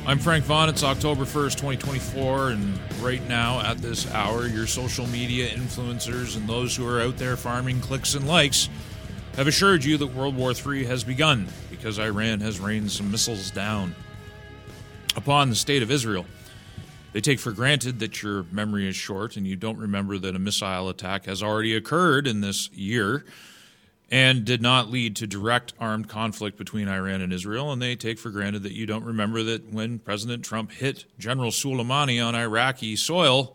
I'm Frank Vaughn. It's October 1st, 2024, and right now, at this hour, your social media influencers and those who are out there farming clicks and likes have assured you that World War III has begun because Iran has rained some missiles down upon the state of Israel. They take for granted that your memory is short and you don't remember that a missile attack has already occurred in this year and did not lead to direct armed conflict between Iran and Israel, and they take for granted that you don't remember that when President Trump hit General Soleimani on Iraqi soil,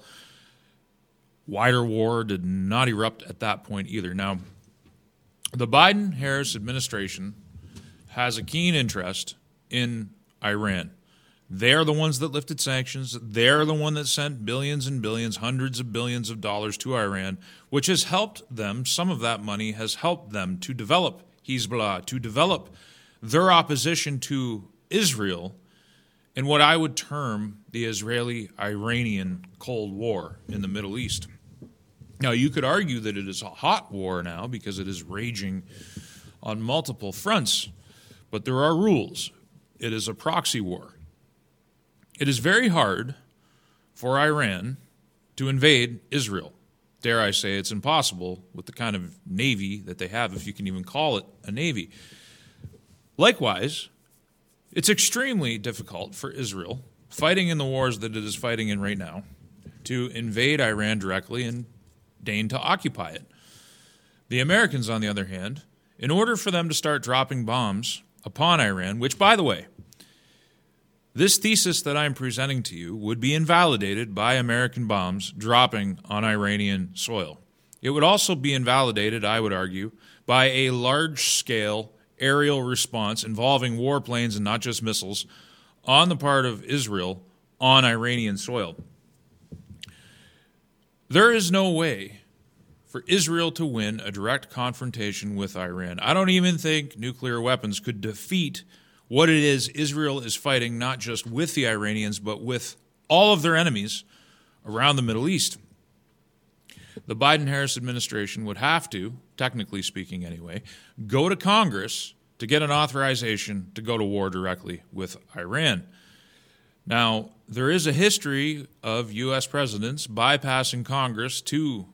wider war did not erupt at that point either. Now, the Biden-Harris administration has a keen interest in Iran. They're the ones that lifted sanctions. They're the one that sent billions and billions, hundreds of billions of dollars to Iran, which has helped them. Some of that money has helped them to develop Hezbollah, to develop their opposition to Israel in what I would term the Israeli-Iranian Cold War in the Middle East. Now, you could argue that it is a hot war now because it is raging on multiple fronts, but there are rules. It is a proxy war. It is very hard for Iran to invade Israel. Dare I say it's impossible with the kind of navy that they have, if you can even call it a navy. Likewise, it's extremely difficult for Israel, fighting in the wars that it is fighting in right now, to invade Iran directly and deign to occupy it. The Americans, on the other hand, in order for them to start dropping bombs upon Iran, which, by the way, this thesis that I'm presenting to you would be invalidated by American bombs dropping on Iranian soil. It would also be invalidated, I would argue, by a large-scale aerial response involving warplanes and not just missiles on the part of Israel on Iranian soil. There is no way for Israel to win a direct confrontation with Iran. I don't even think nuclear weapons could defeat what it is Israel is fighting, not just with the Iranians, but with all of their enemies around the Middle East. The Biden-Harris administration would have to, technically speaking anyway, go to Congress to get an authorization to go to war directly with Iran. Now, there is a history of U.S. presidents bypassing Congress to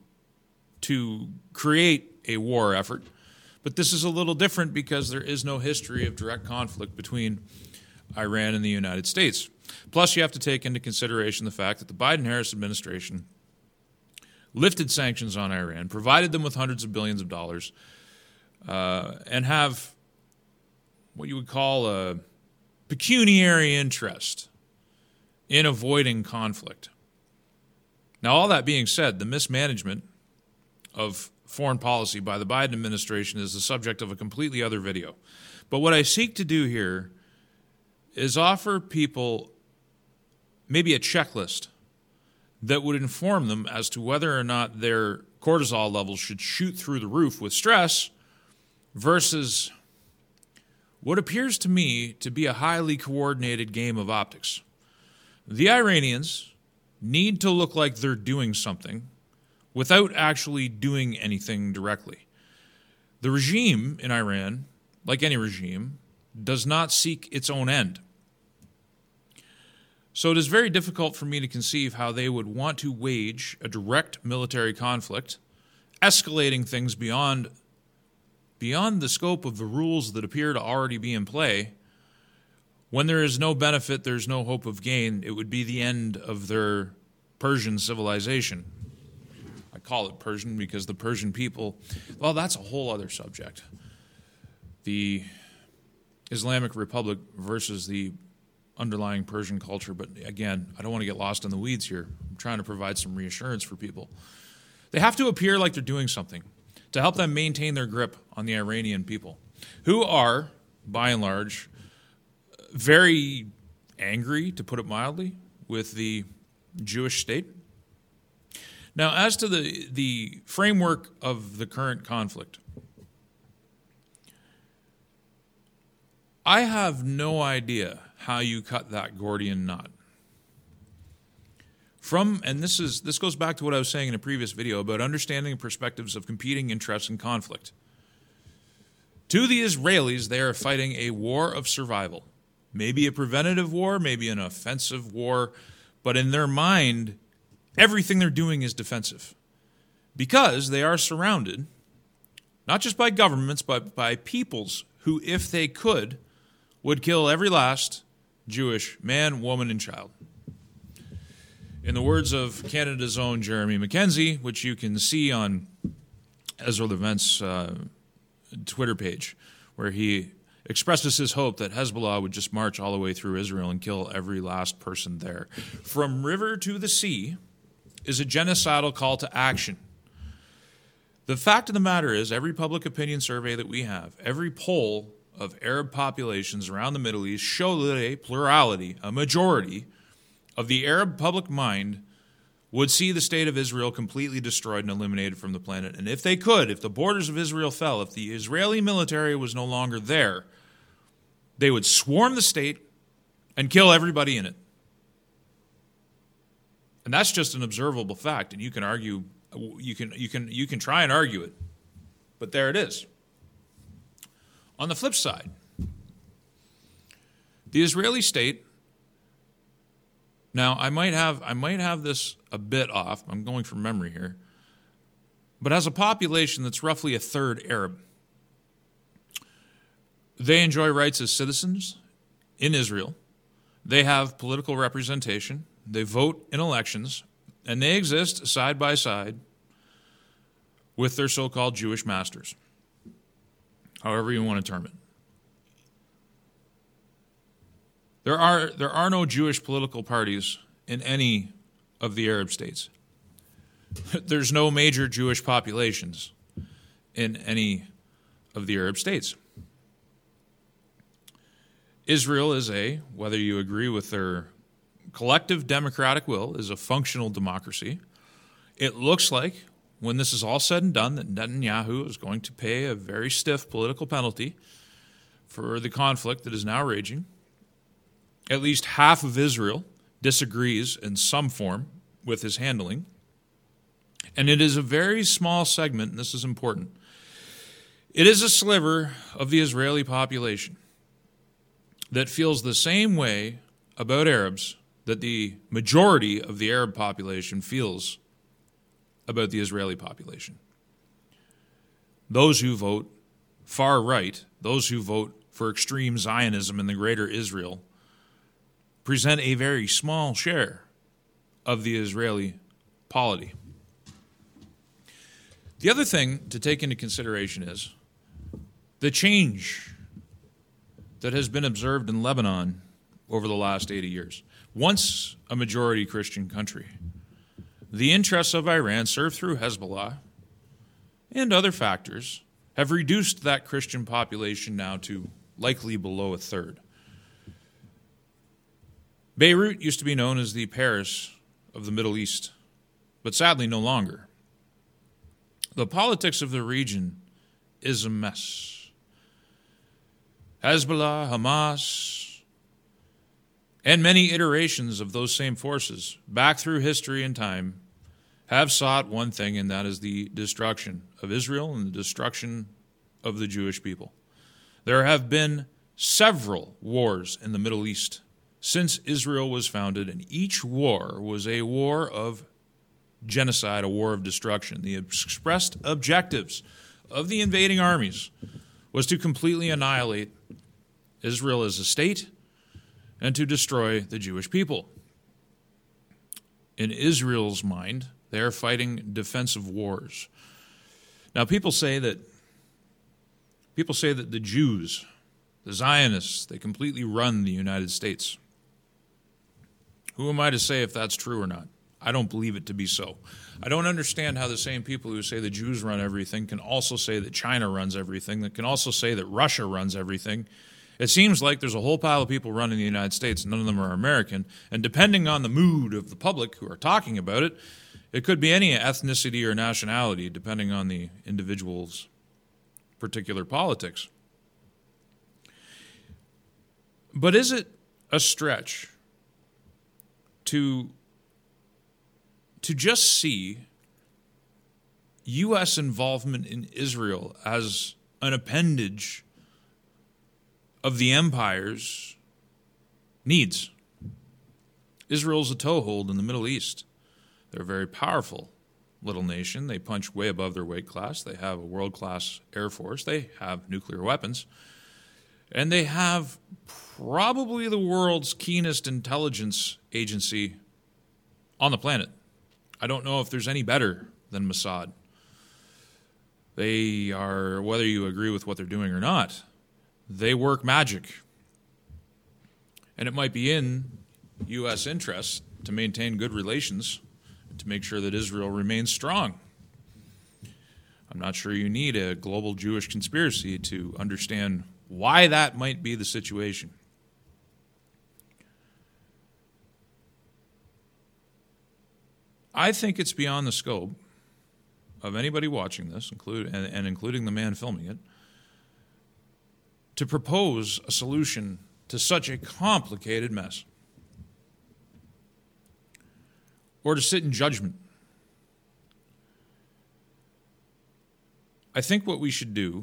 create a war effort. But this is a little different because there is no history of direct conflict between Iran and the United States. Plus, you have to take into consideration the fact that the Biden-Harris administration lifted sanctions on Iran, provided them with hundreds of billions of dollars, and have what you would call a pecuniary interest in avoiding conflict. Now, all that being said, the mismanagement of foreign policy by the Biden administration is the subject of a completely other video. But what I seek to do here is offer people maybe a checklist that would inform them as to whether or not their cortisol levels should shoot through the roof with stress versus what appears to me to be a highly coordinated game of optics. The Iranians need to look like they're doing something without actually doing anything directly. The regime in Iran, like any regime, does not seek its own end. So it is very difficult for me to conceive how they would want to wage a direct military conflict, escalating things beyond the scope of the rules that appear to already be in play. When there is no benefit, there's no hope of gain. It would be the end of their Persian civilization. I call it Persian because the Persian people, well, that's a whole other subject. The Islamic Republic versus the underlying Persian culture. But again, I don't want to get lost in the weeds here. I'm trying to provide some reassurance for people. They have to appear like they're doing something to help them maintain their grip on the Iranian people, who are, by and large, very angry, to put it mildly, with the Jewish state. Now, as to the framework of the current conflict, I have no idea how you cut that Gordian knot. And this goes back to what I was saying in a previous video about understanding perspectives of competing interests in conflict. To the Israelis, they are fighting a war of survival. Maybe a preventative war, maybe an offensive war, but in their mind, everything they're doing is defensive because they are surrounded, not just by governments, but by peoples who, if they could, would kill every last Jewish man, woman, and child. In the words of Canada's own Jeremy McKenzie, which you can see on Ezra Levent's Twitter page, where he expresses his hope that Hezbollah would just march all the way through Israel and kill every last person there. From river to the sea is a genocidal call to action. The fact of the matter is, every public opinion survey that we have, every poll of Arab populations around the Middle East show that a plurality, a majority of the Arab public mind would see the state of Israel completely destroyed and eliminated from the planet. And if they could, if the borders of Israel fell, if the Israeli military was no longer there, they would swarm the state and kill everybody in it. And that's just an observable fact, and you can argue, you can try and argue it, but there it is. On the flip side, the Israeli state. Now, I might have this a bit off. I'm going from memory here. But has a population that's roughly a third Arab. They enjoy rights as citizens in Israel. They have political representation. They vote in elections. And they exist side by side with their so-called Jewish masters, however you want to term it. There are no Jewish political parties in any of the Arab states. There's no major Jewish populations in any of the Arab states. Israel is whether you agree with their collective democratic will, is a functional democracy. It looks like, when this is all said and done, that Netanyahu is going to pay a very stiff political penalty for the conflict that is now raging. At least half of Israel disagrees in some form with his handling. And it is a very small segment, and this is important. It is a sliver of the Israeli population that feels the same way about Arabs that the majority of the Arab population feels about the Israeli population. Those who vote far right, those who vote for extreme Zionism in the greater Israel, present a very small share of the Israeli polity. The other thing to take into consideration is the change that has been observed in Lebanon over the last 80 years. Once a majority Christian country, the interests of Iran, served through Hezbollah and other factors, have reduced that Christian population now to likely below a third. Beirut used to be known as the Paris of the Middle East, but sadly no longer. The politics of the region is a mess. Hezbollah, Hamas, and many iterations of those same forces, back through history and time, have sought one thing, and that is the destruction of Israel and the destruction of the Jewish people. There have been several wars in the Middle East since Israel was founded, and each war was a war of genocide, a war of destruction. The expressed objectives of the invading armies was to completely annihilate Israel as a state and to destroy the Jewish people. In Israel's mind, they are fighting defensive wars. Now, people say that the Jews, the Zionists, they completely run the United States. Who am I to say if that's true or not? I don't believe it to be so. I don't understand how the same people who say the Jews run everything can also say that China runs everything, that can also say that Russia runs everything. It seems like there's a whole pile of people running the United States, none of them are American, and depending on the mood of the public who are talking about it, it could be any ethnicity or nationality, depending on the individual's particular politics. But is it a stretch to just see U.S. involvement in Israel as an appendage of the empires needs. Israel's a toehold in the Middle East. They're a very powerful little nation. They punch way above their weight class. They have a world-class air force. They have nuclear weapons. And they have probably the world's keenest intelligence agency on the planet. I don't know if there's any better than Mossad. They are, whether you agree with what they're doing or not, they work magic. And it might be in U.S. interests to maintain good relations, to make sure that Israel remains strong. I'm not sure you need a global Jewish conspiracy to understand why that might be the situation. I think it's beyond the scope of anybody watching this, including the man filming it, to propose a solution to such a complicated mess, or to sit in judgment. I think what we should do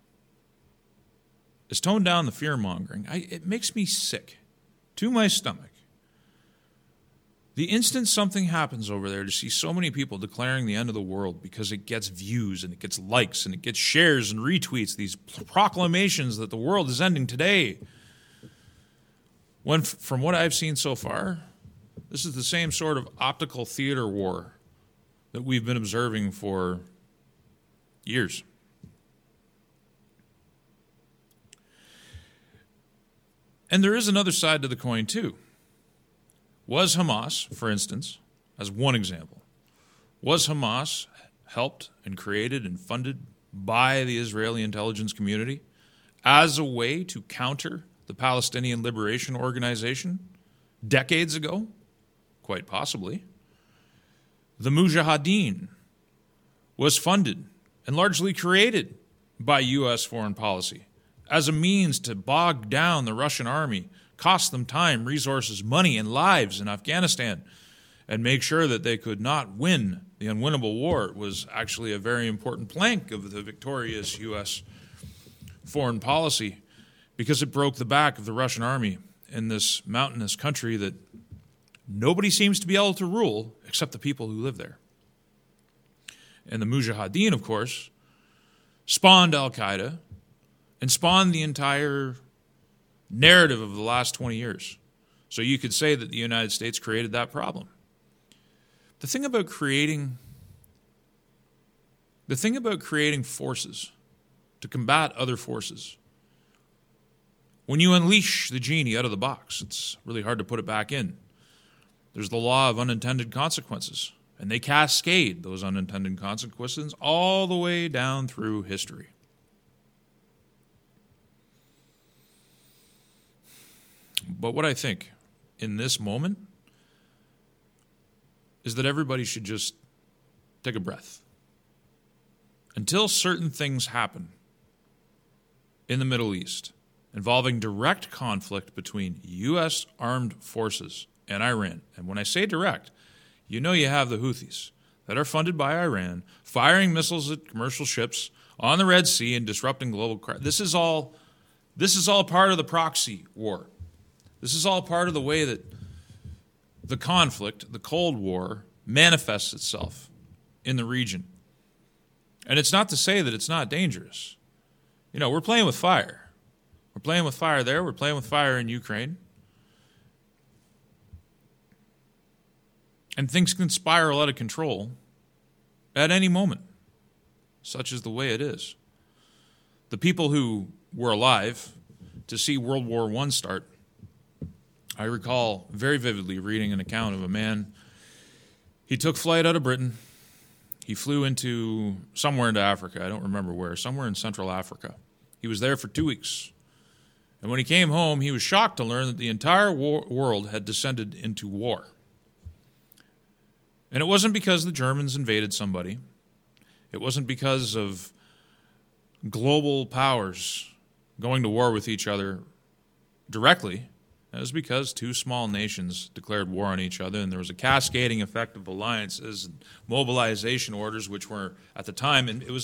is tone down the fear-mongering. It makes me sick to my stomach. The instant something happens over there, to see so many people declaring the end of the world because it gets views and it gets likes and it gets shares and retweets, these proclamations that the world is ending today. When, from what I've seen so far, this is the same sort of optical theater war that we've been observing for years. And there is another side to the coin, too. Was Hamas, for instance, as one example, was Hamas helped and created and funded by the Israeli intelligence community as a way to counter the Palestinian Liberation Organization decades ago? Quite possibly. The Mujahideen was funded and largely created by U.S. foreign policy as a means to bog down the Russian army, cost them time, resources, money, and lives in Afghanistan, and make sure that they could not win the unwinnable war. It was actually a very important plank of the victorious U.S. foreign policy because it broke the back of the Russian army in this mountainous country that nobody seems to be able to rule except the people who live there. And the Mujahideen, of course, spawned al-Qaeda and spawned the entire narrative of the last 20 years. So you could say that the United States created that problem. The thing about creating forces to combat other forces, when you unleash the genie out of the box, it's really hard to put it back in. There's the law of unintended consequences, and they cascade those unintended consequences all the way down through history. But what I think in this moment is that everybody should just take a breath. Until certain things happen in the Middle East involving direct conflict between U.S. armed forces and Iran, and when I say direct, you know you have the Houthis that are funded by Iran, firing missiles at commercial ships on the Red Sea and disrupting global crime. This is all part of the proxy war. This is all part of the way that the conflict, the Cold War, manifests itself in the region. And it's not to say that it's not dangerous. You know, we're playing with fire. We're playing with fire there. We're playing with fire in Ukraine. And things can spiral out of control at any moment. Such is the way it is. The people who were alive to see World War I start, I recall very vividly reading an account of a man. He took flight out of Britain. He flew somewhere into Africa. I don't remember where. Somewhere in Central Africa. He was there for 2 weeks. And when he came home, he was shocked to learn that the entire world had descended into war. And it wasn't because the Germans invaded somebody. It wasn't because of global powers going to war with each other directly. It was because two small nations declared war on each other, and there was a cascading effect of alliances and mobilization orders, which were at the time, and it was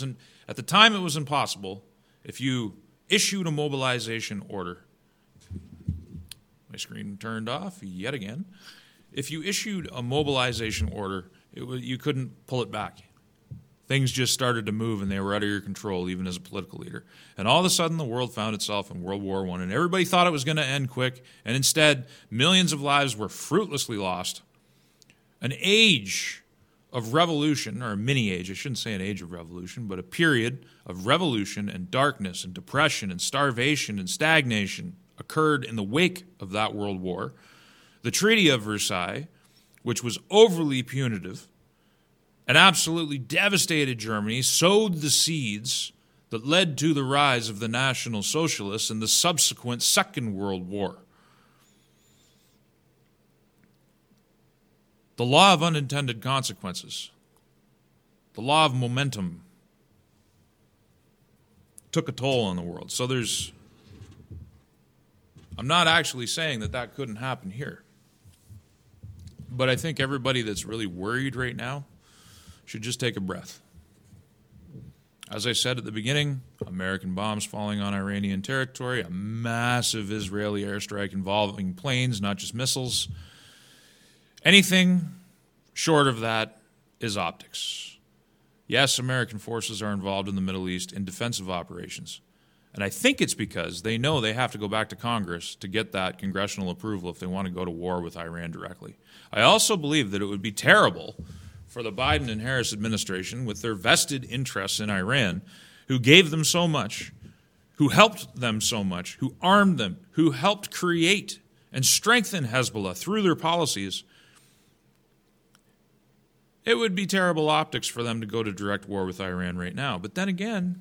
impossible. If you issued a mobilization order, My screen turned off yet again. If you issued a mobilization order, you couldn't pull it back. Things just started to move, and they were out of your control, even as a political leader. And all of a sudden, the world found itself in World War I, and everybody thought it was going to end quick, and instead, millions of lives were fruitlessly lost. An age of revolution, or a mini-age, I shouldn't say an age of revolution, but a period of revolution and darkness and depression and starvation and stagnation occurred in the wake of that World War. The Treaty of Versailles, which was overly punitive and absolutely devastated Germany, sowed the seeds that led to the rise of the National Socialists and the subsequent Second World War. The law of unintended consequences, the law of momentum, took a toll on the world. So I'm not actually saying that couldn't happen here. But I think everybody that's really worried right now should just take a breath. As I said at the beginning, American bombs falling on Iranian territory, a massive Israeli airstrike involving planes, not just missiles. Anything short of that is optics. Yes, American forces are involved in the Middle East in defensive operations. And I think it's because they know they have to go back to Congress to get that congressional approval if they want to go to war with Iran directly. I also believe that it would be terrible for the Biden and Harris administration, with their vested interests in Iran, who gave them so much, who helped them so much, who armed them, who helped create and strengthen Hezbollah through their policies. It would be terrible optics for them to go to direct war with Iran right now. But then again,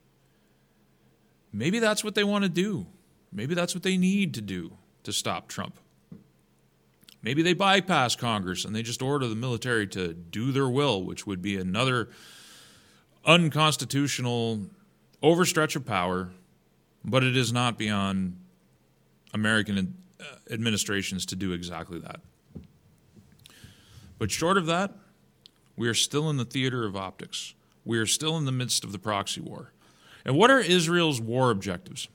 maybe that's what they want to do. Maybe that's what they need to do to stop Trump. Maybe they bypass Congress and they just order the military to do their will, which would be another unconstitutional overstretch of power, but it is not beyond American administrations to do exactly that. But short of that, we are still in the theater of optics. We are still in the midst of the proxy war. And what are Israel's war objectives?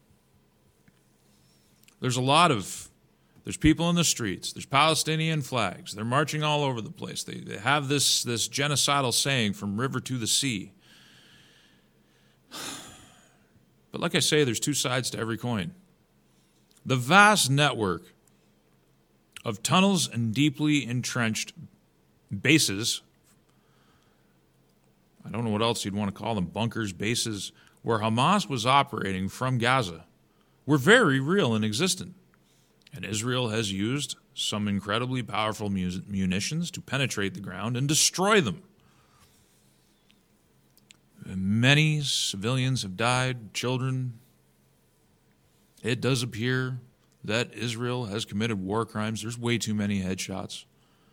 There's people in the streets. There's Palestinian flags. They're marching all over the place. They have this genocidal saying, from river to the sea. But like I say, there's two sides to every coin. The vast network of tunnels and deeply entrenched bases, I don't know what else you'd want to call them, bunkers, bases, where Hamas was operating from Gaza, were very real and existent. And Israel has used some incredibly powerful munitions to penetrate the ground and destroy them. Many civilians have died, children. It does appear that Israel has committed war crimes. There's way too many headshots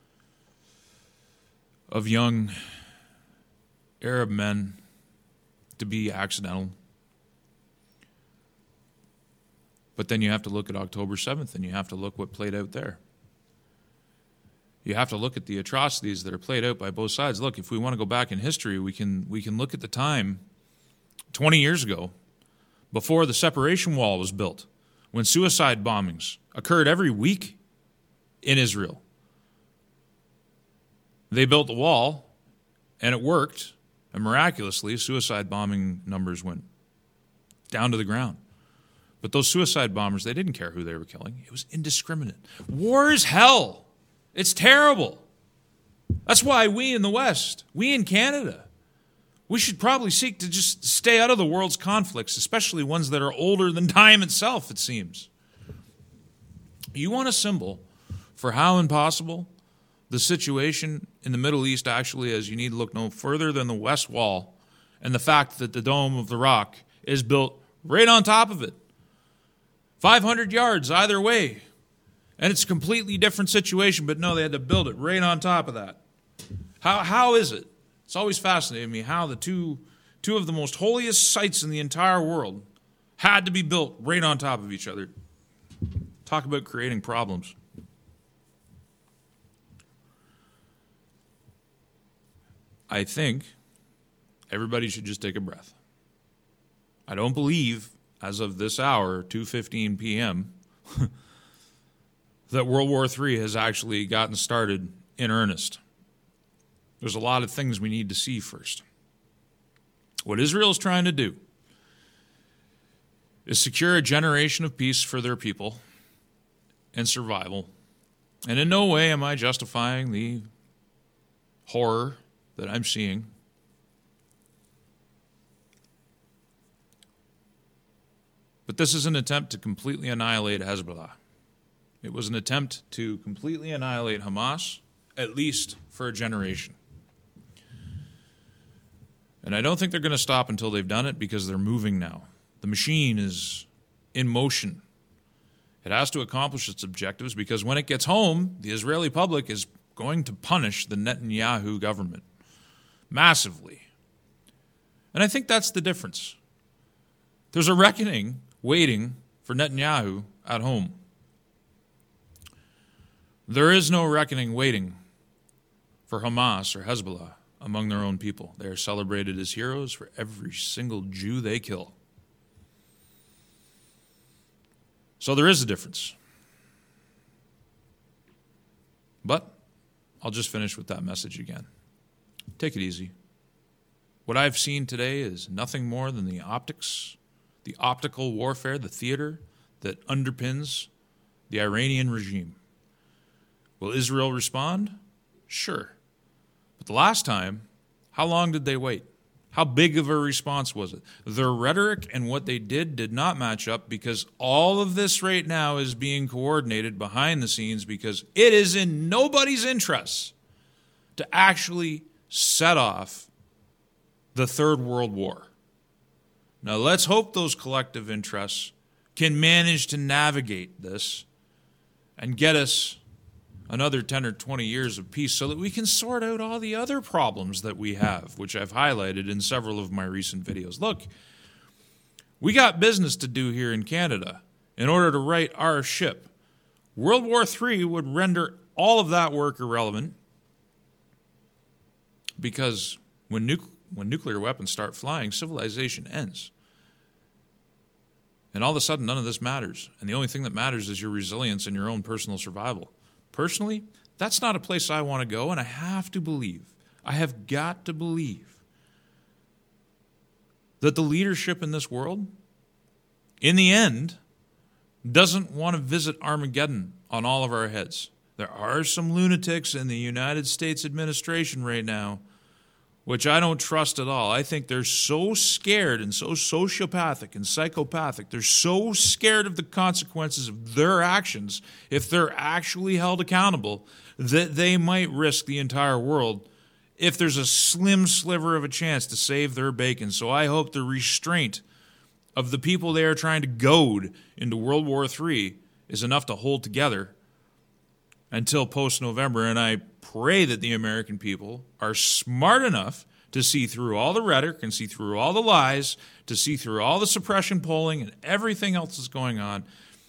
of young Arab men to be accidental. But then you have to look at October 7th, and you have to look what played out there. You have to look at the atrocities that are played out by both sides. Look, if we want to go back in history, we can look at the time 20 years ago, before the separation wall was built, when suicide bombings occurred every week in Israel. They built the wall, and it worked, and miraculously, suicide bombing numbers went down to the ground. But those suicide bombers, they didn't care who they were killing. It was indiscriminate. War is hell. It's terrible. That's why we in the West, we in Canada, we should probably seek to just stay out of the world's conflicts, especially ones that are older than time itself, it seems. You want a symbol for how impossible the situation in the Middle East actually is? You need to look no further than the West Wall and the fact that the Dome of the Rock is built right on top of it. 500 yards either way. And it's a completely different situation, but no, they had to build it right on top of that. How is it? It's always fascinated me how the two of the most holiest sites in the entire world had to be built right on top of each other. Talk about creating problems. I think everybody should just take a breath. I don't believe, as of this hour, 2:15 p.m., that World War III has actually gotten started in earnest. There's a lot of things we need to see first. What Israel is trying to do is secure a generation of peace for their people and survival. And in no way am I justifying the horror that I'm seeing. But this is an attempt to completely annihilate Hezbollah. It was an attempt to completely annihilate Hamas, at least for a generation. And I don't think they're going to stop until they've done it, because they're moving now. The machine is in motion. It has to accomplish its objectives, because when it gets home, the Israeli public is going to punish the Netanyahu government massively. And I think that's the difference. There's a reckoning waiting for Netanyahu at home. There is no reckoning waiting for Hamas or Hezbollah among their own people. They are celebrated as heroes for every single Jew they kill. So there is a difference. But I'll just finish with that message again. Take it easy. What I've seen today is nothing more than the optics, the optical warfare, the theater that underpins the Iranian regime. Will Israel respond? Sure. But the last time, how long did they wait? How big of a response was it? Their rhetoric and what they did not match up, because all of this right now is being coordinated behind the scenes, because it is in nobody's interests to actually set off the Third World War. Now let's hope those collective interests can manage to navigate this and get us another 10 or 20 years of peace, so that we can sort out all the other problems that we have, which I've highlighted in several of my recent videos. Look, we got business to do here in Canada in order to right our ship. World War III would render all of that work irrelevant, because when nuclear weapons start flying, civilization ends. And all of a sudden, none of this matters. And the only thing that matters is your resilience and your own personal survival. Personally, that's not a place I want to go, and I have to believe, I have got to believe, that the leadership in this world, in the end, doesn't want to visit Armageddon on all of our heads. There are some lunatics in the United States administration right now, which I don't trust at all. I think they're so scared and so sociopathic and psychopathic. They're so scared of the consequences of their actions, if they're actually held accountable, that they might risk the entire world if there's a slim sliver of a chance to save their bacon. So I hope the restraint of the people they are trying to goad into World War III is enough to hold together until post-November, and I pray that the American people are smart enough to see through all the rhetoric and see through all the lies, to see through all the suppression polling and everything else that's going on,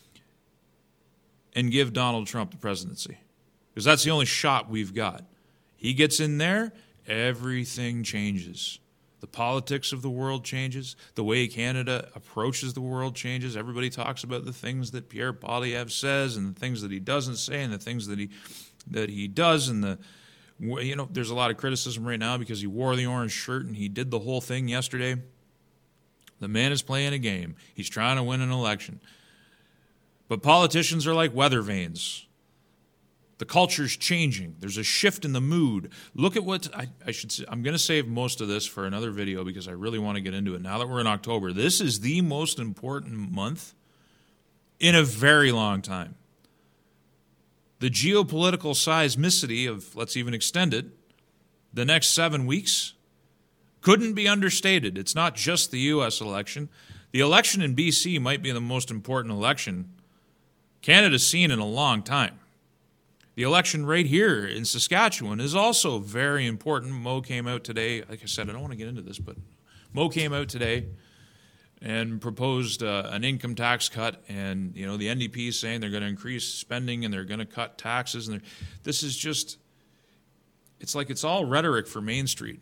and give Donald Trump the presidency. Because that's the only shot we've got. He gets in there, everything changes. The politics of the world changes. The way Canada approaches the world changes. Everybody talks about the things that Pierre Poilievre says and the things that he doesn't say and the things that he does. And there's a lot of criticism right now because he wore the orange shirt and he did the whole thing yesterday. The man is playing a game. He's trying to win an election. But politicians are like weather vanes. The culture's changing. There's a shift in the mood. Look at what I should say. I'm going to save most of this for another video because I really want to get into it. Now that we're in October, this is the most important month in a very long time. The geopolitical seismicity of, let's even extend it, the next 7 weeks couldn't be understated. It's not just the U.S. election. The election in B.C. might be the most important election Canada's seen in a long time. The election right here in Saskatchewan is also very important. Mo came out today. Like I said, I don't want to get into this, but Mo came out today and proposed an income tax cut. And, the NDP is saying they're going to increase spending and they're going to cut taxes. And this is just, it's like it's all rhetoric for Main Street.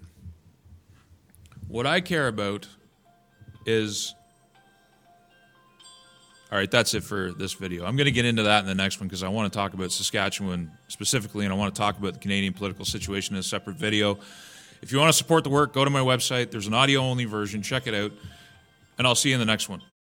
What I care about is All right, that's it for this video. I'm going to get into that in the next one because I want to talk about Saskatchewan specifically, and I want to talk about the Canadian political situation in a separate video. If you want to support the work, go to my website. There's an audio-only version. Check it out, and I'll see you in the next one.